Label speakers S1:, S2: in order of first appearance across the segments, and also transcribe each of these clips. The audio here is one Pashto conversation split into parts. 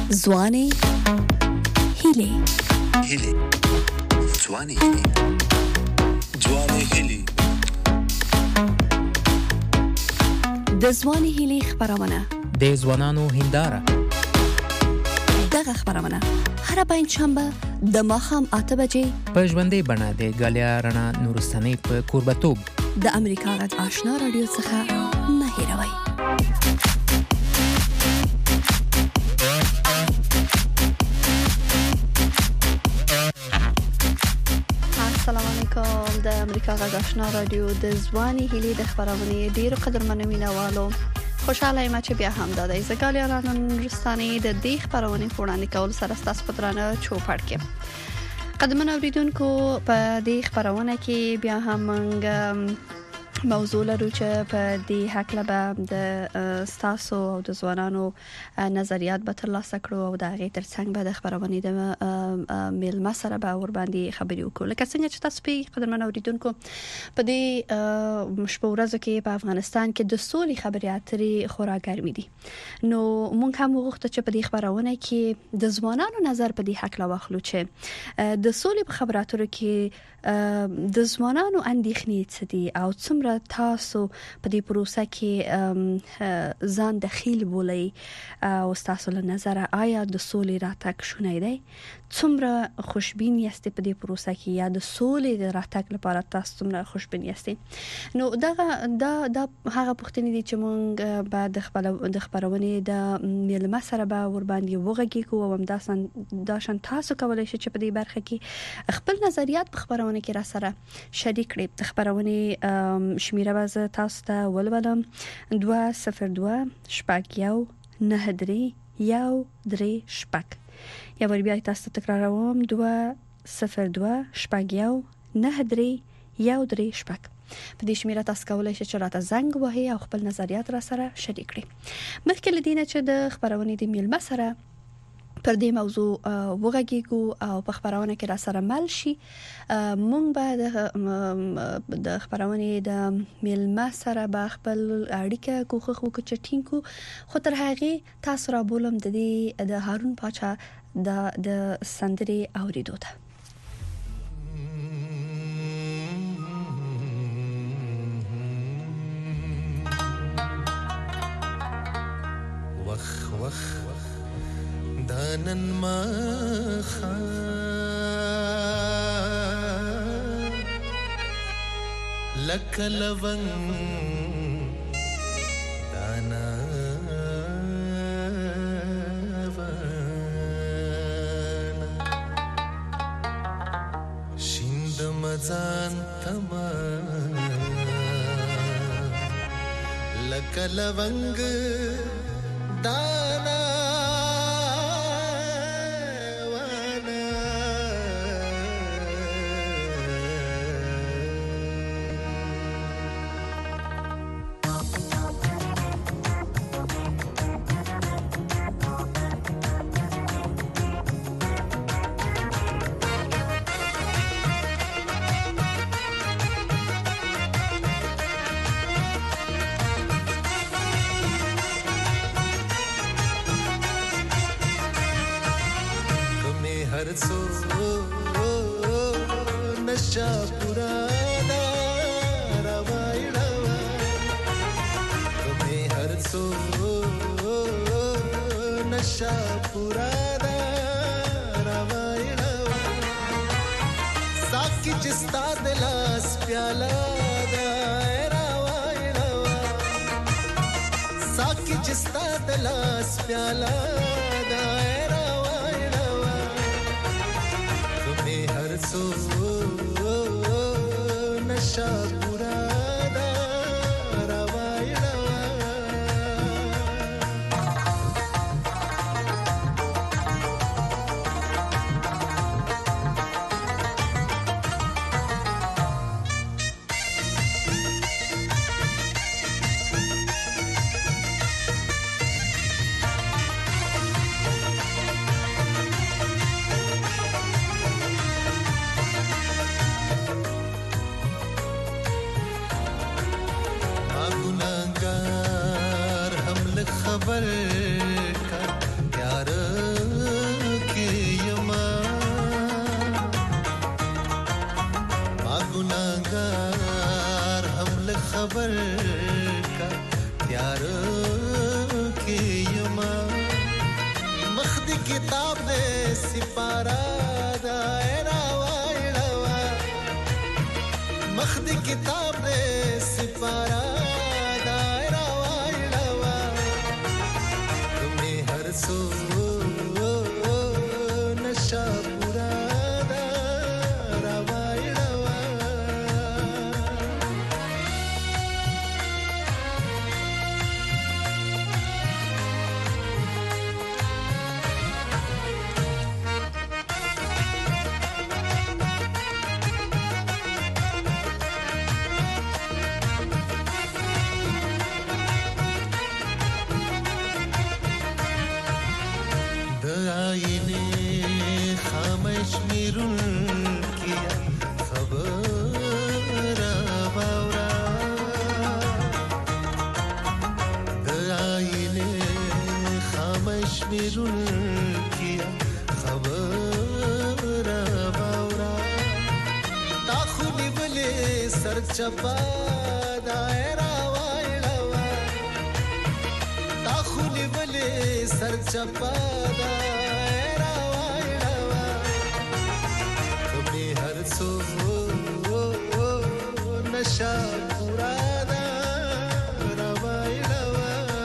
S1: ځواني هیلې
S2: ځواني هیلې
S1: د ځواني هیلې خبرونه
S3: د ځوانانو هنداره.
S1: دغه خبرونه هر پنځشنبه د ماښام 8 بجې
S3: په ژوندۍ بڼه د غالیا رڼا نورستاني په کوربتوب
S1: د امریکا غږ آشنا رادیو څخه مه هېروئ. السلام علیکم. د امریکا غږ آشنا رادیو د ځواني هیلې د خبرونه ډیرو قدرمنو مینوالو خوشاله یم چې بیا هم د غالیا رڼا نورستاني د دې خبرونه وړاندې کول سره تاسو په درانه چوپړ کې قدمن اوریدونکو په دې خبرونه کې بیا هم موضوع لرو چې په دې حق له د ستاسو او د ځوانانو نظریات به ترلاسه کړو او د هغې ترڅنګ به د خبرونې د میلمه سره به ور باندې خبرې وکړو. لکه څنګه چې تاسو په قدرمن اوریدونکو په دې شپه ورځو کې په افغانستان کې د سولې خبرې اترې خورا ګرمې دي، نو موږ هم وغوښتو چې په دې خبرونه کې د ځوانانو نظر په دې حق لا واخلو چې د سولې په خبرو اترو کې د ځوانانو اندېښنې څه دي او څومره تاسو په دې پروسه کې ځان دخیل بولئ او تاسو له نظر آیا د سولې راتګ شونی دی؟ څومره خوشبین یاست په دې پروسه کې یا د سولې د راتګ لپاره تاسو څومره خوشبین یاست؟ نو دا هغه پوښتنې دي چې موږ بعد د خبرونې د میلمه سره به ور باندې وغږیږو او همداسې تاسو کولای شئ چې په دې برخه کې خپل نظریات په خبرونه کې را سره شریک کړئ. د خبرونې شمیره باز تاسو ته ولولم 202-91-93-1-3 یا ور بیا تاسو تکراروم 202-91-93-1-3 په دې شمیره تاسو کولای شئ چې راته زنګ ووهئ او خپل نظریات را سره شریک کړئ. مخکې له دې نه چې د خبرونې د میلمه سره پر دې موضوع وغږیږو او په خبرونه کې را سره مل شي، مونږ به د خبرونې د میلمه سره به خپل اړیکه کوښښ وکړو چې ټینګ کړو، خو تر هغې تاسو را بولم د هارون پاچا د سندرې اوریدو ته.
S4: وخ دانن ما لک لونگ دانا شیند مزان تما لک لونگ دانا नशा पुराना रवाई तुम्हें हर सो नशा पुराना रवाई साकी जिस्ता दिलास प्याला रवाई साकी जिस्ता दिलास प्याला सो नशा पुराना रवाई खबर का प्यार के यमा मखद किताब दे सिपारा दायरा वाइलवा मखद किताब दे सिपारा दायरा वाइलवा तुम्हें हर सो नशा पूरा चपा दायरा वाइलवा ताखुनी बले सर चपा दायरा वाइलवा तुम्हें हर सो नशा पूरा दायरा वाइलवा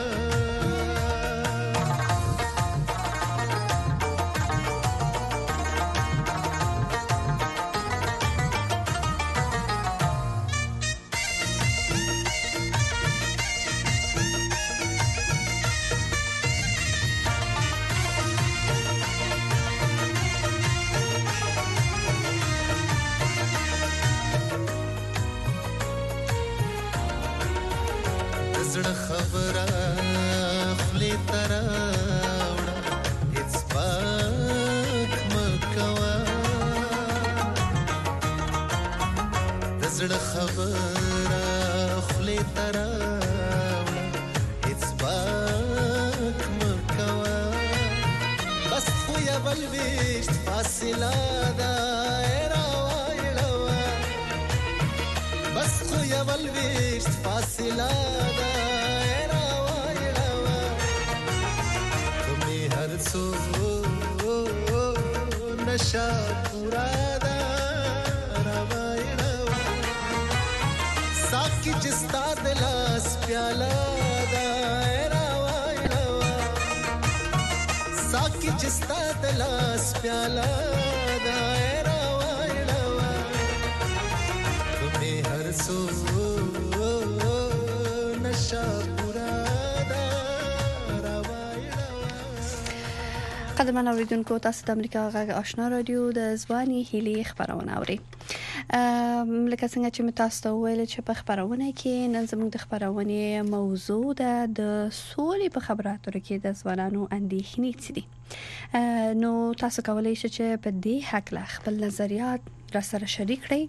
S4: زړه خبره خلی تراوړه هیڅ پاک مکوا د زړه خبره خلی تراوړه هیڅ پاک مکوا بس خو یا بلويشت فاصله دایره وایلوا بس خو یا بلويشت فاصله सो नशा पूरा दायरा साकी जिस्ता दिलास प्याला दायरा वाइलवा साकी जिस्ता दिलास प्याला दायरा वाइलवा तुम्हें हर सो नशा
S1: قدرمن اوریدونکو تاسو د امریکا غږ آشنا رادیو د ځواني هلي خبرونه اوري لکه څنګه چې تاسو ته ویل چې په خبرونه کې نن زموږ د خبرونه موضوع ده د سولې په خبراتو کې د ځوانانو اندېښنې څه دي نو تاسو کولای شئ چې په دې حق له خپل نظریات را سره شریک کړئ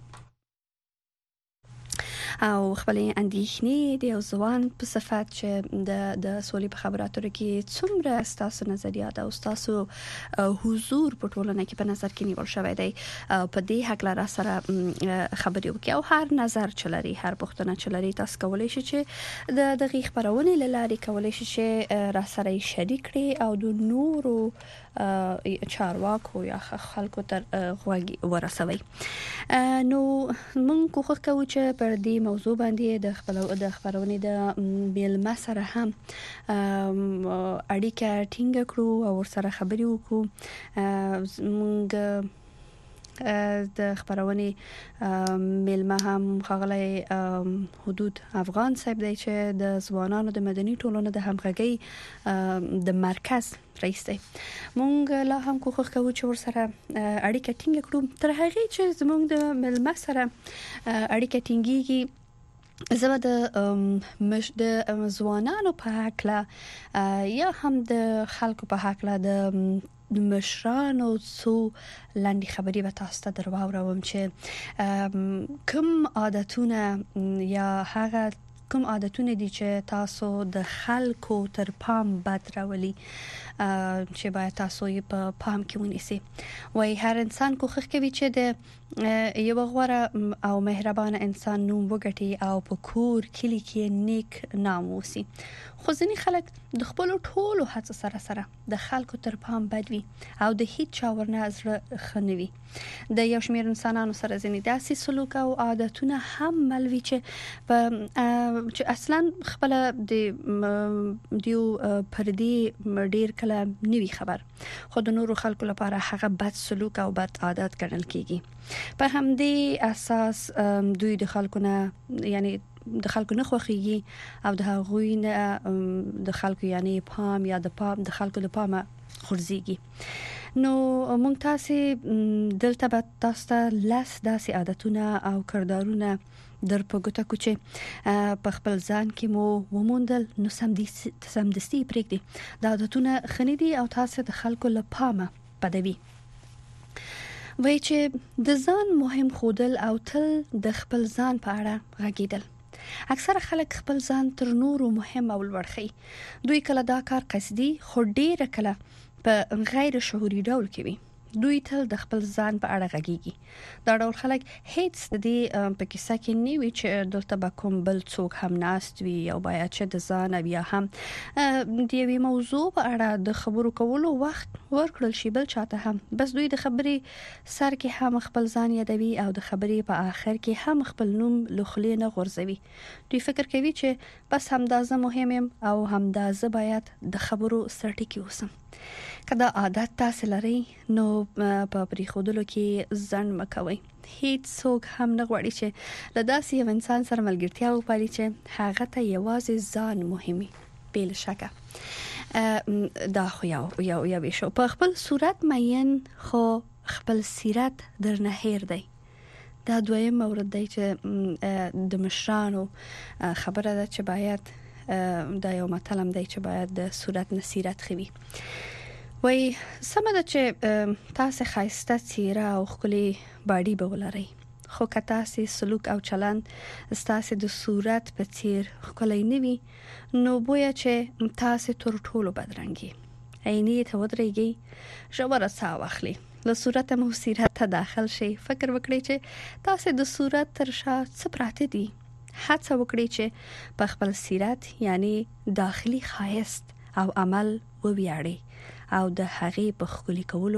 S1: او خپل اندېښنې د یو ځوان په صفت چې د سولې په خبراتو کې څومره تاسو نظریات او تاسو حضور په ټولنه کې په نظر کې نیول شوی دی په دې حق لاره سره خبرې وکړي او هر نظر چلري هر پوښتنه چلري تاسو کولای شئ چې د دغه خبرونه لاري کولای شئ چې را سره شریک کړئ او د نورو چارواکو یا خلکو تر غوږی ورسوي نو موږ کوښښ کوو چې پر دې موضوع باندې د خبرونه د بیلما سره هم اړیکه ټینګ کړو او سره خبرې وکړو موږ د خبرونه ملما هم خغلی حدود افغان صاحب دی چې د ځوانانو د مدني ټولنو د همغږي د مرکز رئیس دی مونږ لا هم کوښښ کوو چې ورسره اړیکه ټینګ کړو تر هغه چې زموږ د ملما سره اړیکه ټینګيږي زما د ځوانانو په حق لا یا هم د خلکو په حق لا د مشرانو څو لاندې خبرې به تاسو ته درواوروم چې کوم عادتونه یا هغه کوم عادتونه دي چې تاسو د خلکو تر پام بد راولي چې باید تاسو یې په پام کې ونیسئ. وای هر انسان کوښښ کوي چې د یو غوره او مهربان انسان نوم وګټي او په کور کلی کې نیک نام وسی. خو ځینې خلک د خپل ټولو هڅو سره د خلکو تر پام بد وي او د هیڅ چا ورنه زړه خنوي. د یو شمېر انسانانو سره ځینې داسې سلوک او عادتونه هم ملوي چې اصلا خپل د دیو پردي ډیر کله نوي خبر خو د نورو خلکو لپاره هغه بد سلوک او بد عادت ګڼل کیږي. په همدې اساس دوی د خلکو نه یعنی د خلکو نه خوخيږي او د هغوی نه د خلکو یعنی پام یا د خلکو د پامه خورځيږي. نو مونږ تاسو دلته تاسو ته لاس داسې عادتونه او کردارونه در په ګوته کوچه په خپل ځان کې مو وموندل نو سمدستي پرېږدي دا عادتونه خنيدي او تاسو د خلکو له پامه بدوي. وای چې د ځان مهم خودل او تل د خپل ځان په اړه غږیدل. اکثره خلک خپل ځان تر نورو مهم او لوړ خي. دوی کله دا کار قصدي خو ډیر کله په غیر شعوري ډول کوي. دوی تل د خپل ځان په اړه غږیږي. دا ډول خلک هیڅ د دې په کیسه کې نه وي چې دلته به کوم بل څوک هم ناست وي او باید چې د ځان بیا هم د یوې موضوع په اړه د خبرو کولو وخت ورکړل شي بل چاته هم. بس دوی د خبرې سر کې هم خپل ځان یادوي او د خبرې په آخر کې هم خپل نوم لخلې نه غورځوي. دوی فکر کوي چې بس همدازه مهم يم او همدازه باید د خبرو سرټکی اوسم. کدا عادت تاسو لري نو په پریخودلو کې ځن مکوي. هیڅ څوک هم نه غواړي چې له داسې یو انسان سره ملګرتیا وکړي چې هغه ته یوازې ځان مهمي. بل شکه دا خو یو شو په خپل صورت مین خو خپل سیرت درنه هیر دی. دا دویم مورد دی چې د مشرانو خبره ده چې باید دا یو مطلب دی چې باید د صورت نصیرت خوي. وای سمه ده چې تاسو خاصه چیرې او خپلې باډي به ولرئ خو که تاسو سلوک او چلند تاسو د صورت په چیر خپلې نه وي نو بویا چې تاسو تر ټولو بدرنګي عیني ته ودرېږي ژوره ساه واخلي له صورت مو سیرت ته داخل شي. فکر وکړئ چې تاسو د صورت تر شا څه پراته دي. هڅه وکړئ چې په خپل سیرت یعنی داخلي خاصت او عمل وویاړئ او د هغې په خولي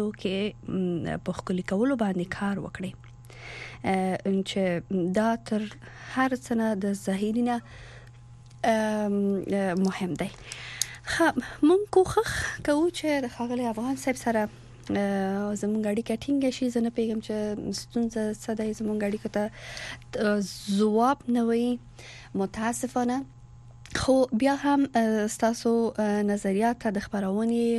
S1: کولو باندې کار وکړي چې دا تر هر څه نه د ظاهري نه مهم دی. مونږ کوښښ کوو چې د ښاغلي افغان صاحب سره زموږ اړیکه ټینګه شي. زه نه پیغام چې ستونزه څه دی زموږ اړیکه ته ځواب نه وي متاسفانه. خو بیا هم تاسو نظریات د خبرونې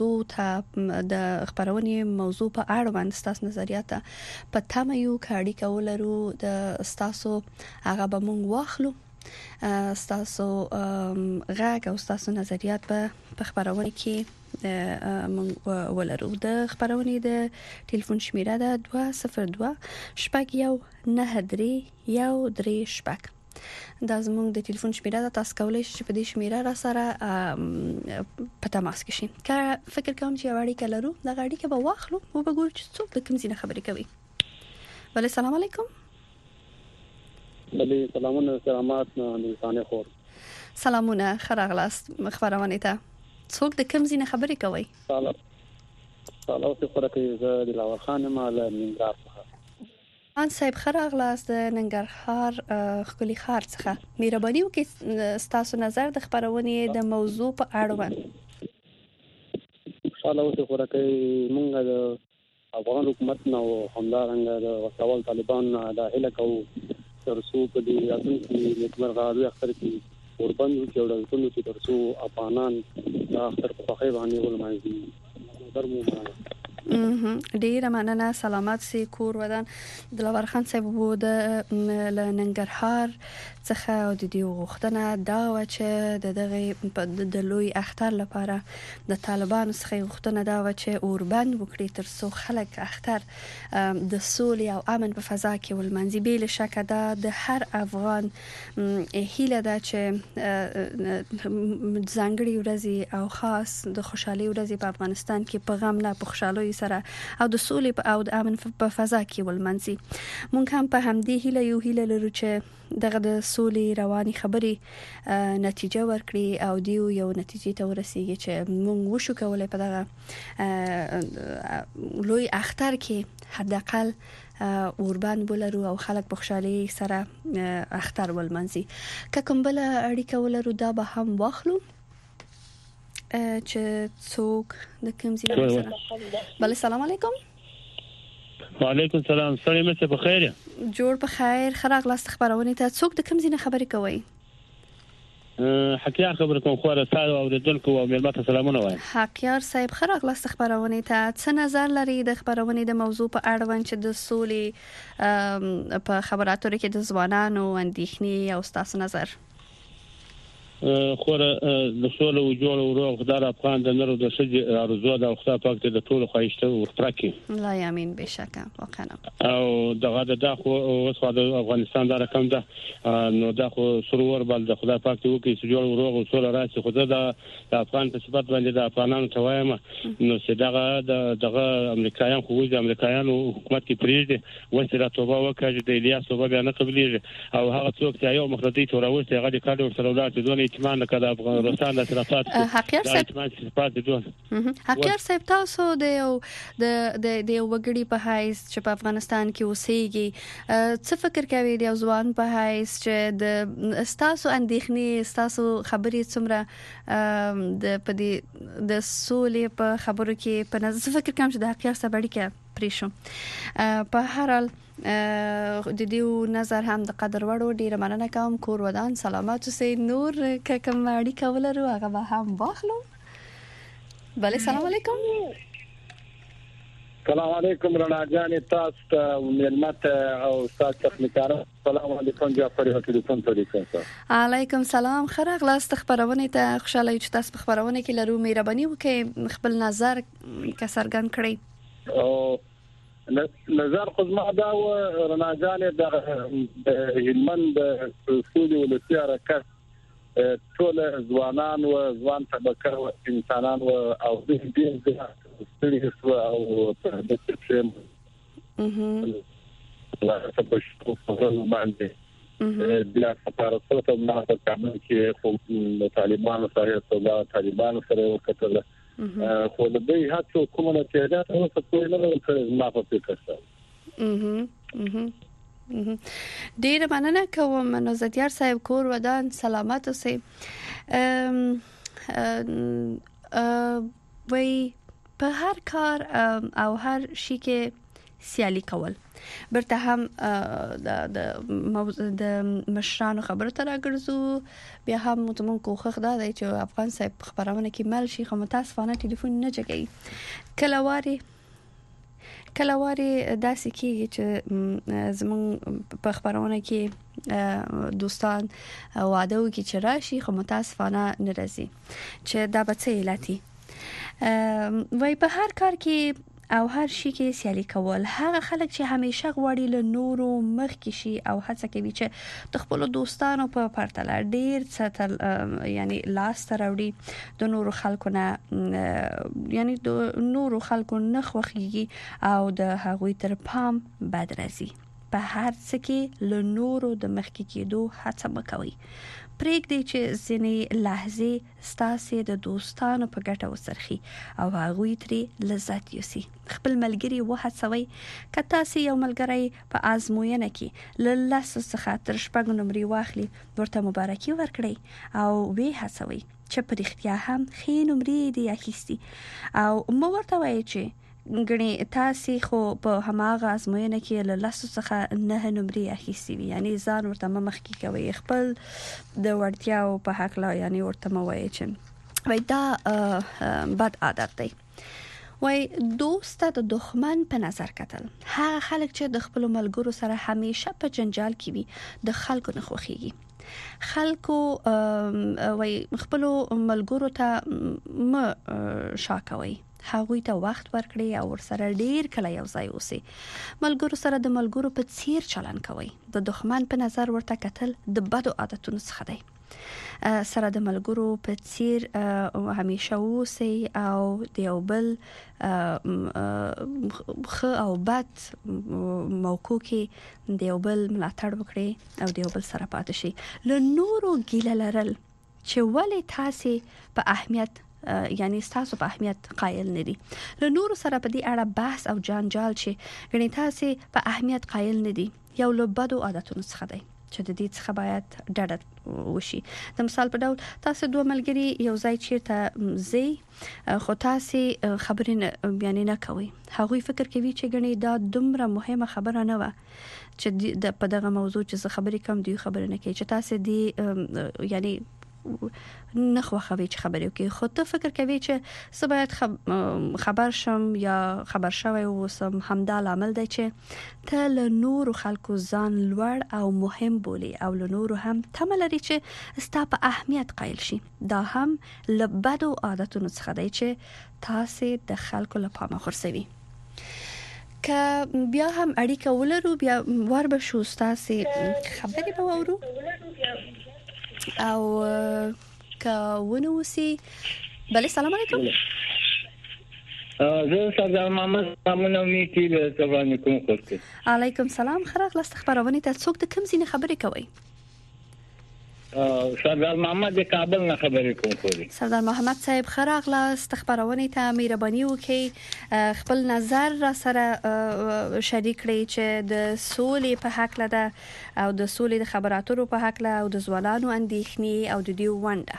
S1: موضوع په اړه باندې تاسو نظریات په تمه یو کاړي کولرو د تاسو هغه به مونږ واخلو. تاسو غږ او تاسو نظریات په خبرونه کې مونږ ولرو. د خبرونې د ټلیفون شمیره ده 202 شپږ 193 136. دا زموږ د ټلیفون شمیره ده. تاسو کولای شئ چې په دې شمیره را سره په تماس کې شئ. که فکر کوم چې اړیکه لرو دا اړیکه به واخلو او به ګورو چې څوک د کوم ځای خبرې کوي. بله سلام علیکم.
S2: بله سلامونه سلامات انسانه خور.
S1: سلامونه خراغلاست خبرونه ته څوک د کوم ځای خبرې کوي.
S2: سلام خو راکې زه د لاور خان مال ننګرهار
S1: ان صاحب خراغلاست د ننګرهار خولي خار څخه مهرباني وکړئ تاسو نظر د خبرونې د موضوع په اړه باندې.
S2: سلام خو راکې مونږ د افغان حکومت نو همدارنګه د وسوال طالبان د هله کو ترڅو په دې اصل کې نیکمرغه اختر کې قربان یو چې ډول چې ترڅو افغانان د اختر په خیر باندې ولمانځي درمو
S1: ډیره مننه. سلامت سي کور ودان. دلور خان صاحب وو د ننګرهار څخه او د دې غوښتنه دا و چې د لوی اختر لپاره د طالبانو څخه غوښتنه دا و چې اوربند وکړي ترڅو خلک اختر د سولې او امن په فضا کې ولمنځي. بل شک دا د هر افغان هیله ده چې ځانګړي ورځي او خاص د خوشحالي ورځي په افغانستان کې په غم نه په خوشحالي سره او د سولې او د امن په فضا کې ولمنځي. مونږ هم په همدې هیله لرو چې دغه د سولې رواني خبرې نتیجه ورکړي او دیو یو نتیجې ته ورسیږي چې مونږ وشو کولای په دغه لوی اختر کې حداقل اوربند ولرو او خلک په خوشحالي سره اختر ولمنځي. که کوم بل اړیکه ولرو دا به هم واخلو چې څوک د کوم ځای سره. بله سلام علیکم.
S2: وعلیکم السلام. سلام مې په خیر.
S1: جوړ په خیر. خراغ لاست خبرونه ته څوک د کوم ځای خبرې کوي؟
S2: حقیار خبر کوم خو رساله او اوریدونکو او ملمت سلامونه وایم.
S1: حقیار صاحب خراغ لاست خبرونه ته څه نظر لري د خبرونه د موضوع په اړه چې د سولې په خبراتو کې د ځوانانو اندېښنې او تاسو نظر؟
S2: خو د سولې او جوړ او روغ خدای افغان د نړۍ د شجي ارزو د خدای پاک ته د ټول خوښته ورترکي.
S1: لا یامین بشکه واقعا.
S2: او دغه د خو اوس د افغانستان د رقم ده نو د خو سرور بل د خدای پاک ته وکي چې جوړ او روغ او سولې راشي. خو د افغان په صفات باندې د افغانانو ته وایم نو چې دغه امریکایان خو د امریکایانو حکومت کې پریږدي وسه را توبه وکړي د الیاس توبه بیا نه قبليږي او هغه څوک چې یو مخردي توروي هغه د کاډ ورسره ولات دونه اطمینان کړه افغانستان د اطلاعات
S1: حقیار صاحب تاسو د وګړي په حیث چې په افغانستان کې اوسېږي څه فکر کوي د ځوان په حیث چې د تاسو اندېښنې تاسو خبرې څومره د سولې په خبرو کې په نظر فکر کوم چې د حقیار صاحب اړیکه پریشم په هر حال د دیو نظر هم د قدر وړو. ډیره مننه کوم. کور ودان. سلامات اوسئ. نور کوم اړیکه ولرو هغه به هم واخلو. بله سلام علیکم.
S2: سلام علیکم رڼا جان تاسو ته ملمت او تاسو تخنیکار. سلام علیکم جعفر ټلیفون ته لیکم.
S1: علیکم سلام. خراغ لاست خبرونه ته خوشاله چې تاسو په خبرونه کې لرو. مهرباني وکړئ خپل نظر څرګند کړئ.
S2: او نظر خو ما دا و رڼا جان د هلمند سولې ولسی حرکت ټول ځوانان او ځوان طبقه او انسانان او د دې ستړي او په دې چې لا تاسو په باندې بیا سپارښتنه ته ما ته کوم چې طالبانو سره وکړل خو د دې هڅو کومه چې دا تاسو په لور ما په فکر سره
S1: ډیره مننه کوم. نوزادیار صاحب کور ودان. سلامت اوسئ. وای په هر کار او هر شي کې سیالي کول برته هم د مشرانو خبرو ته راګرځو. بیا هم متمن کوخه دا دی چې افغان صاحب خبرونه کې مل شي خو متاسفانه ټلیفون نه جګي. کلواري داسې کېږي چې زمون په خبرونه کې دوستان وعده وکړي چې راشي خو متاسفانه نه راځي چې دا به څه علتي. وای په هر کار کې او هر شي کې سیالي کول هغه خلک چې همیشه غواړي له نورو مخ کې شي او هڅه کوي چې د خپل دوستانو په پرتله ډیر څه یعنی لاس تراوړي د نورو خلکو نه یعنی د نورو خلکو نه خوخيږي او د هغوی تر پام بد راځي. په هر څه کې له نورو د مخ کې کېدو هڅه وکوي. پرېږدئ چې ځینې لحظې ستاسې د دوستانو په ګټه وڅرخي او هغوی ترې لذت یوسي. خپل ملګري وهڅوئ. که تاسې یو ملګری په ازموینه کې له 10 څخه تر 6 نمرې واخلي ورته مبارکي ورکړئ او وی هڅوئ چې په رښتیا هم ښې نمرې دې اخیستي او مو ورته وایئ چې غني تاسو خو په هماغه ازموینه کې له 10 څخه 9 نمرې اخیستي وي. یعنی ځان ورته مخکې کوي خپل د وړتیاو په حق لا یعنی ورته موایي چې وای دا بد عادت دی. وای دوست د دښمن په نظر کتل. هغه خلک چې د خپل ملګرو سره همیشه په جنجال کې وي د خلکو نه خوخيږي. خلکو وای خپل ملګرو ته م شاکوي، هغوی ته وخت ورکړي او ورسره ډیر کله یو ځای اوسئ. ملګرو سره د ملګرو په څیر چلن کوي. د دښمن په نظر ورته کتل د بدو عادتونو څخه دی. سره د ملګرو په څیر همیشه اوسئ او د یو بل خ او بد موقع کې د یو بل ملاتړ وکړي او د یو بل سره پاتې شي. له نورو ګیله لرل چې ولې تاسو په اهمیت یعنی تاسو په اهمیت قائل نه دي. له نورو سره په دې اړه بحث او جنجال چې غني تاسو په اهمیت قائل نه دي یو له بدو عادتونو څخه دی چې د دې څخه باید ډډه وشي. د مثال په ډول تاسو دوه ملګري یو ځای چیرته زی خو تاسو خبرې یعنی نه کوي. هغوی فکر کوي چې غني دا دومره مهمه خبره نه و چې د په دغه موضوع چې خبرې کم دی خبرې نه کوي چې تاسو دی یعنی نه خوښوي چې خبرې وکړي. خو ته فکر کوي چې زه باید خبر شم یا خبر شوی اوسم. همدا لامل دی چې ته له نورو خلکو ځان لوړ او مهم بولي او له نورو هم تمه لري چې ستا په اهمیت قایل شي. دا هم له بدو عادتونو څخه دی چې تاسو د خلکو له پامه غورځوي. که بیا هم اړیکه ولرو بیا وربه شو تاسو خبرې به وورو او که ونوسی. بله سلام علیکم.
S5: زه سردار محمد سلامونه میکی له تبرانی کوم خوسته.
S1: علیکم سلام. خراغ لاست خبرونه ته څوک د کوم ځینې خبرې کوي؟
S5: سردار محمد د کابل نه خبرې کوم کوي.
S1: سردار محمد صاحب خراغ لاست خبرونه ته مهرباني وکړئ خپل نظر را سره شریک کړئ چې د سولې په حق لده او د سولې د خبراتو په حق له او د ځوانانو اندېښنې او د دې ونده.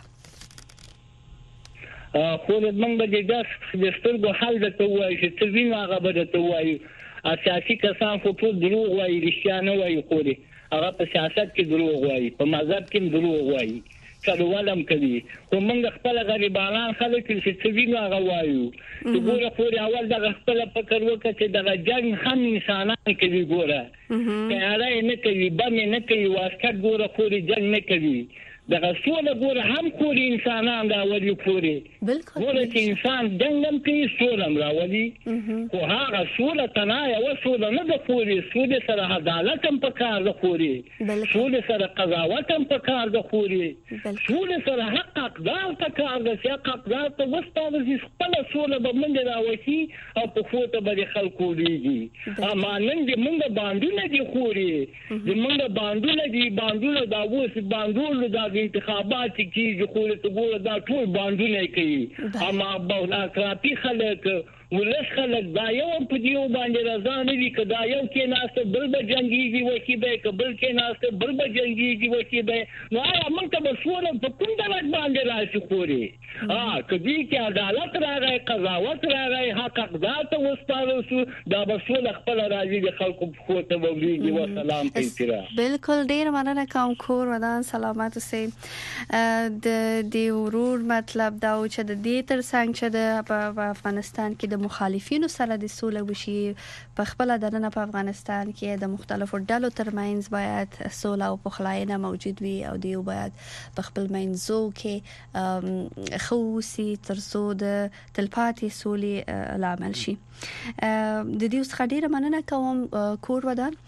S5: خو موږ به د سترګو حل د توای چې تلوین هغه به د توای اساسي کسان خو ټول دروغ وایي، رښتیا نه وایي. خو هغه په سیاست کې دروغ وایي، په مذهب کې دروغ وایي، څلولم کوي. خو موږ خپل غریبانان خلک چې تلوین هغه وایو چې ګوره خو اول د خپل فکر وکړي چې د جنگ هم انسانان کوي. ګوره کله نه کوي باندې نه کوي واسکټ ګوره خو جنگ نه کوي. د غسول ګوره هم خو انسانان دا ولي خوري. ګوره چې انسان جنگم کوي سولم راولي. خو هغه سوله تنایا و سوله نه د خوري. سوله سره عدالت هم پکار د خوري، سوله سره قضاوت هم پکار د خوري، سوله سره حق اقدار پکار د حق اقدار ته وستاوي. خپل سوله به موږ راوځي او په فوټه به خلکو دیږي. اما نن دې موږ باندې دي خوري، دې موږ باندې دا وس باندې دا انتخابات کیږي. خو ته ګوره دا ټول باندې کوي. اما بولاکراپی خلک ولس خلک دا یو په دیو باندې رضا نه دي. کدا یو کې ناسته بل به جنگيږي وکی به قبل کې ناسته بل به جنگيږي وکی به نو موږ ته مسؤل په کوم ډول باندې راشي خوري. کدی کې عدالت راغی، قضاوت راغی، حق اقدار ته وستاره شو، دا مسؤل خپل راځي د خلکو په خوته وګړي. و سلام پیترا.
S1: بالکل ډیر مننه کوم کور ودان سلامات اوسئ. د ورور مطلب دا چې د دې ترڅنګ چې په افغانستان کې د مخالفینو سره د سوله وشي. په خپل دننه په افغانستان کې د مختلفو ډلو ترمنځ باید سوله او پخلاینه موجود وي او دیو باید په خپل منځو کې خوسي ترڅو د تلپاتې سولې لامل شي. د دې څخه ډیره مننه کوم کور ودان.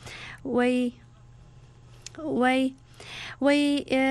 S1: وای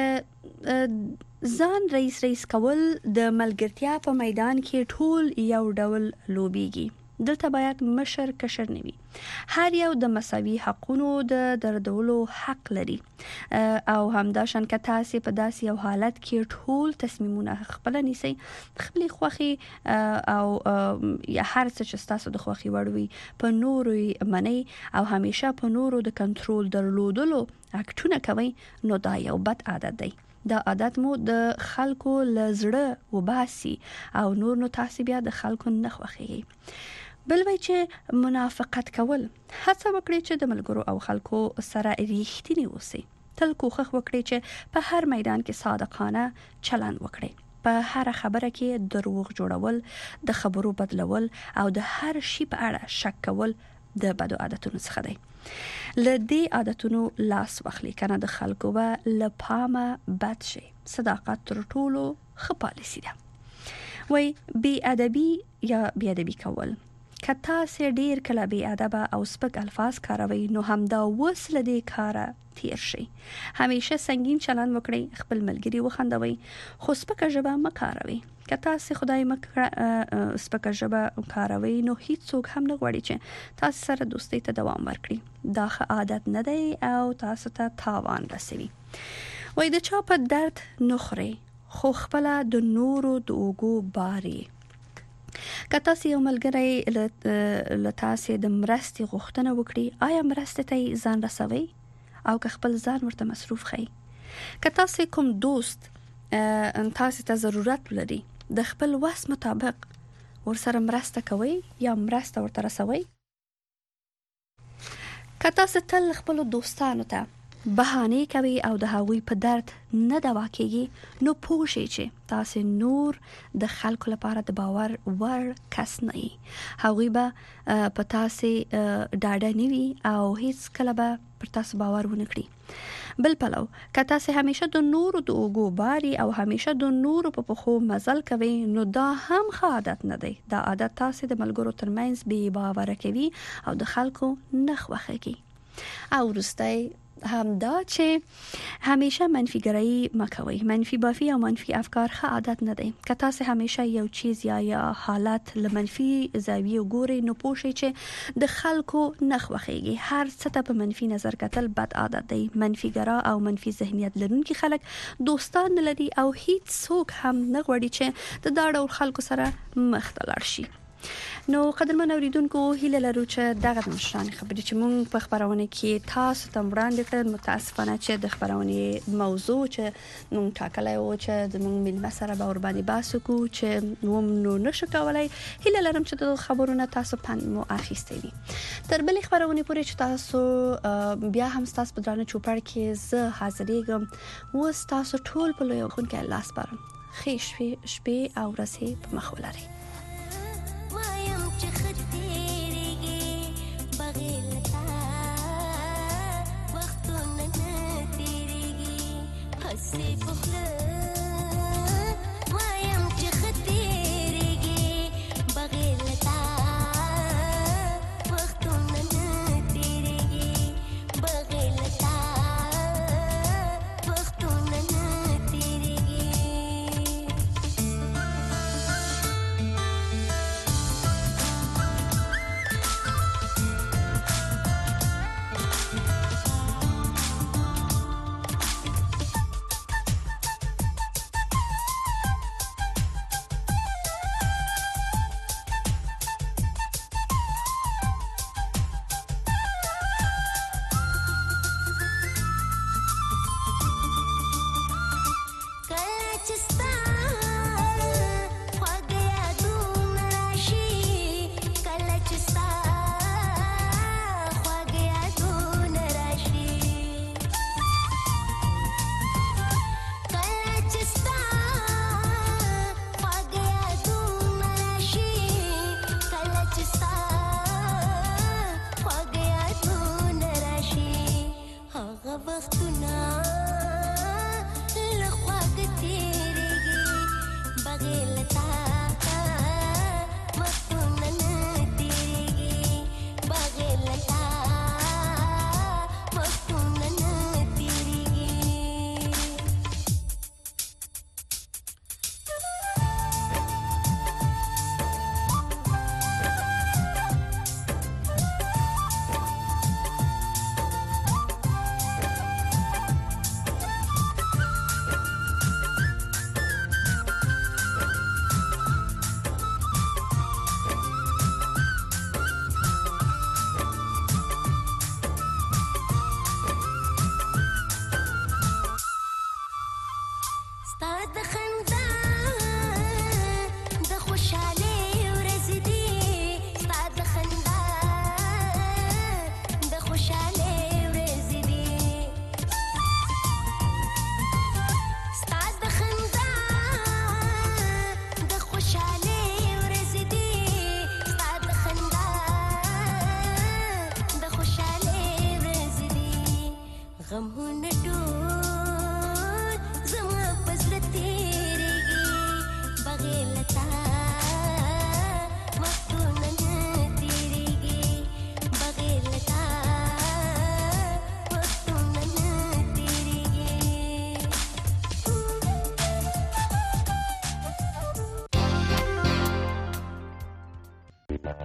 S1: ځان رئیس کول د ملګرتیا په میدان کې ټول یو ډول لوبيږي. دلته باید مشر کشر نه وي. هر یو د مساوي حقونو د دردولو حق لري او همداشان که تاسو په داسې یو حالت کې ټول تصمیمونه خپل نیسئ، خپل خوخي او یا هر څه چې تاسو د خوخي وړوي په نورو منی او همیشه په نورو د کنټرول درلودلو اکټونه کوي، نو دا یو بد عادت دی. دا عادت مو د خلکو لزړه وباسي او نور نو تاسو بیا د خلکو نه خوخي. بل وای چې منافقت کول، هڅه وکړئ چې د ملګرو او خلکو سره ریښتینی اوسئ. تل کوښښ وکړئ چې په هر میدان کې صادقانه چلند وکړئ. په هر خبره کې دروغ جوړول، د خبرو بدلول او د هر شي په اړه شک کول د بدو عادتونو څخه دی. لدې عادتونو لاس واخلي کنه د خلکو به لپامه بد شي. صداقت تر ټولو ښه پالیسی ده. وای بی ادبی یا بی ادبی کول، کته سي ډیر کله بی ادب او سپک الفاظ کاروي نو هم دا وسله دې کاره تیر شي. همیشه سنگین چلند وکړئ، خپل ملګری وخندوي، خو سپکه ژبه مه کاروي. کته سي خدای مکړه سپکه ژبه کاروي نو هیڅ څوک هم نه غواړي چې تاسو سره دوستي ته دوام ورکړي. دا ښه عادت نه دی او تاسو ته تاوان رسوي. وای د چا په درد نخري خو خپل د نورو د اوګو باري. کته سي یو ملګری لتاسې د مرستې غوښتنه وکړي، آیا مرستې ته ځان رسوي او که خپل ځان ورته مصروف خي. کته سي کوم دوست تاسو ته ضرورت لري، د خپل وس مطابق ورسره مرسته کوي یا مرسته ورته رسوي. کته سي تل خپل دوستانو ته بهانه کوي او د هغوی په درد نه دوا کیږي نو پوه شئ چې تاسو نور د خلکو لپاره د باور ور کس نه یې. هغوی به په تاسو ډاډه نه وي او هیڅ کله به پر تاسو باور ونه کړي. بل پلو که تاسو همیشه د نورو د اوګو باري او همیشه د نورو په پخو مزل کوي نو دا هم ښه عادت نه دی. دا عادت تاسو د ملګرو ترمنځ بې باوره کوي او د خلکو نه خوښوي. او وروستی هم دا چې همیشه منفي ګرایي مکوئ. منفي بافي او منفي افکار ښه عادت نه دی. که تاسو همیشه یو چیز یا حالت له منفي زاویې ګورئ نو پوه شئ چې د خلکو نه خوښیږي. هر څه ته په منفي نظر کتل بد عادت دی. منفي ګرا او منفي ذهنیت لرونکي خلک دوستان نه لري او هیڅ څوک هم نه غواړي چې د دا ډول خلکو سره مخ ته لاړ شي. نو قدرمن اوریدونکو هیله لرو چې دغه مشران خبرې چې مونږ په خبرونه کې تاسو ته وړاندې کړل، متاسفانه چې د خبرونه موضوع چې مونږ ټاکلای و چې د مونږ ملي مسره به ور باندې باسو کو چې نو نشو کولای. هیله لرم چې د خبرونه تاسو پند مو اخیستئ وي. تر بلې خبرونه پورې چې تاسو بیا هم تاسو په درانه چوپړ کې زه حاضرېږم. و تاسو ټول په لوی خون کې الله سپارم. ښې شپې او ورځې په مخ ولرئ.